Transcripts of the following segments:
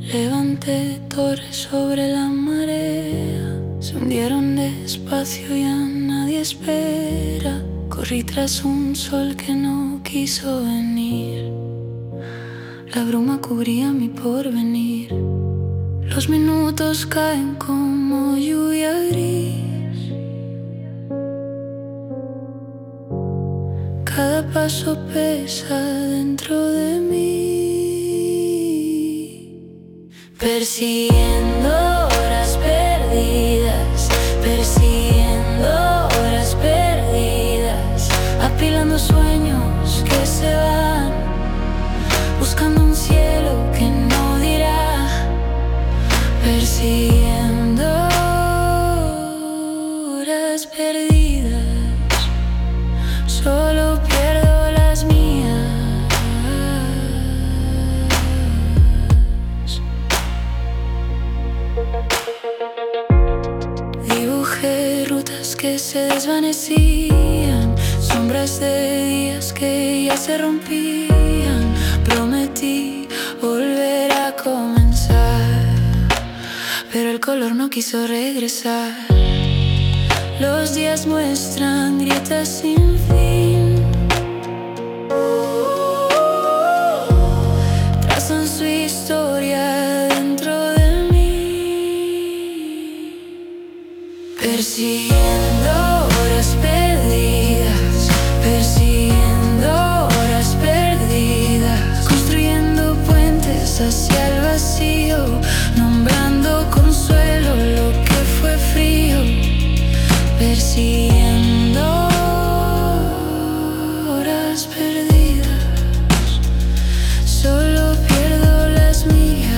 Levanté torres sobre la marea, se hundieron despacio y a nadie espera. Corrí tras un sol que no quiso venir, la bruma cubría mi porvenir. Los minutos caen como lluvia gris, cada paso pesa dentro de mí. Persiguiendo horas perdidas, persiguiendo horas perdidas, apilando sueños que se van, buscando un cielo que no dirá. Persiguiendo horas perdidas, solo pierdo las mías. Dibujé rutas que se desvanecían, sombras de días que ya se rompían. Prometí volver a comenzar, pero el color no quiso regresar. Los días muestran grietas sin fin, trazan su historia dentro de mí. Persiguiendo horas perdidas, persiguiendo horas perdidas, construyendo puentes hacia el vacío, nombrando consuelo lo que fue frío. Persiguiendo horas perdidas, solo pierdo las mías.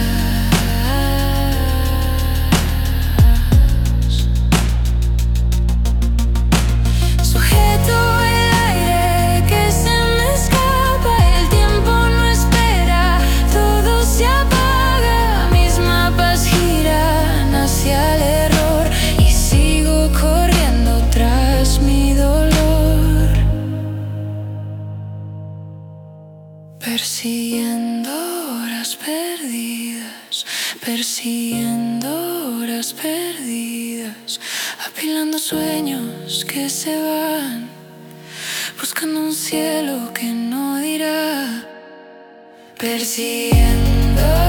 Sujeto el aire que se me escapa, el tiempo no espera, todo se apaga. Mis mapas giran hacia el error y sigo corriendo tras mi dolor. Persiguiendo horas perdidas, persiguiendo horas perdidas, apilando sueños que se van, buscando un cielo que no dirá. Persiguiendo